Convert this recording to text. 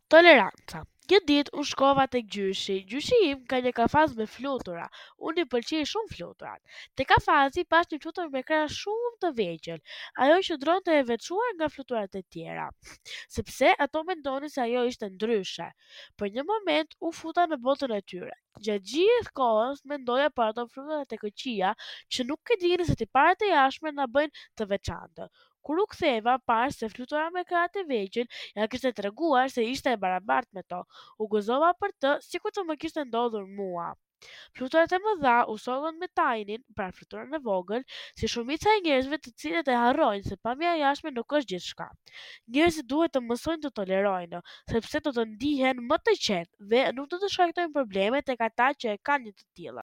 Toleranca. Një ditë unë shkova tek gjyshi. Gjyshi im ka një kafaz me flutura. Unë i pëlqej shumë fluturat. Te kafazi pas një flutur me krah shumë të vegjël. Ajo qëndronte e veçuar nga fluturat e tjera, sepse ato mendonin se ajo ishte ndryshe. Për një moment u futa në botën e tyre. Gjatë gjithë kohës mendoja për ato flutura të këqija që nuk e dinin se tiparet e jashtme na bëjnë të veçantë. Kur u ktheva, parë se flutura me krahët e vegjël ja kishte treguar se ishte e barabartë me to. U gëzova për të, sikur të më kishte ndodhur mua. Fluturat e mëdha u sollën me tajnin, pra fluturën e vogël, si shumica e njerëzve të cilët e harrojnë se pamja e jashtme nuk është gjithçka. Njerëzit duhet të mësojnë të tolerojnë, sepse do të ndihen më të qetë dhe nuk do të shkaktojnë probleme tek ata që e kanë një të tilla.